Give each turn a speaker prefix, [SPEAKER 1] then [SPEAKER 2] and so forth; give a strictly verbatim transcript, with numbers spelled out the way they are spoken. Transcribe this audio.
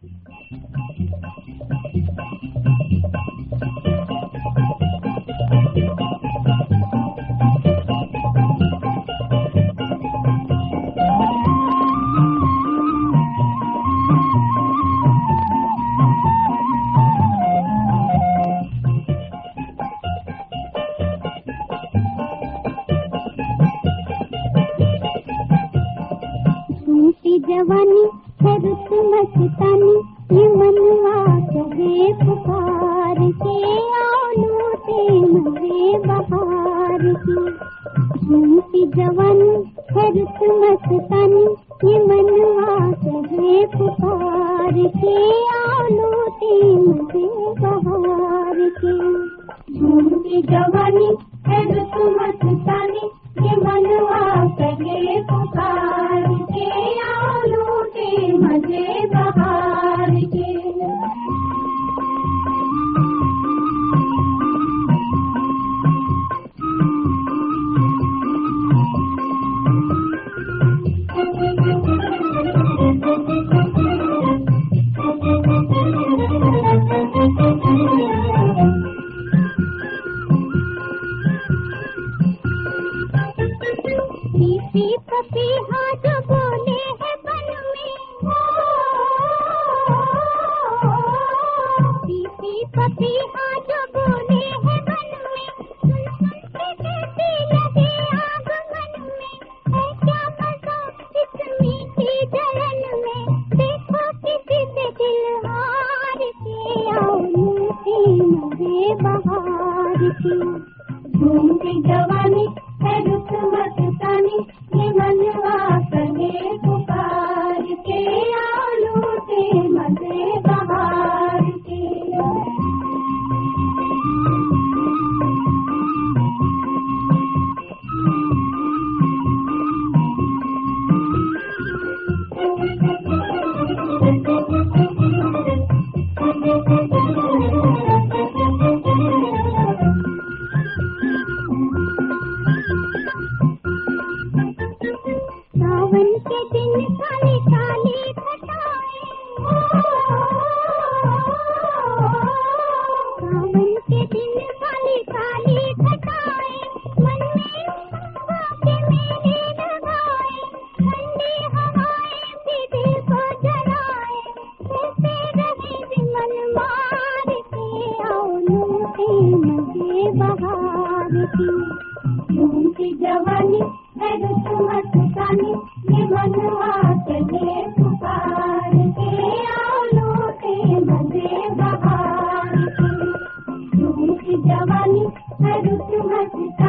[SPEAKER 1] जवानी है रुत मस्तानी, ये मनवा करे पुकार के, आओ लूटे मजे बहार की। झूमती जवानी है रुत मस्तानी, ये मनवा करे पुकार के, आओ लूटे मजे बहार के। झूमती जवानी है रुत मस्तानी, ये मनवा करे पुकार के, आओ लूटे मजे बहार के। पीपी पपीहा जो बोले है बन में, पीपी पपीहा जो बोले है बन में, सुन सुन के कहती लगे आग मन में। है क्या मजा इस मीठी जलन में, देखो किसी से दिल हार के, आओ लूटे मजे बहार की। झूमती जवानी है रुत मस्तानी, ये मनवा करे पुकार के, आओ लूटे मजे बहार के। सावन के दिन काली काली घटाएं, सावन के दिन काली काली घटाएं, मन में हवा के मेले लगाए, ठंडी हवाएं भी दिल को जलाए, कहते रहे विमल मार के, आओ लूटे मजे बहार की। झूमती जवानी है रुत मस्तानी, ये मनवा करे पुकार के, आओ लूटे मजे बहार की। झूमती जवानी है रुत मस्तानी।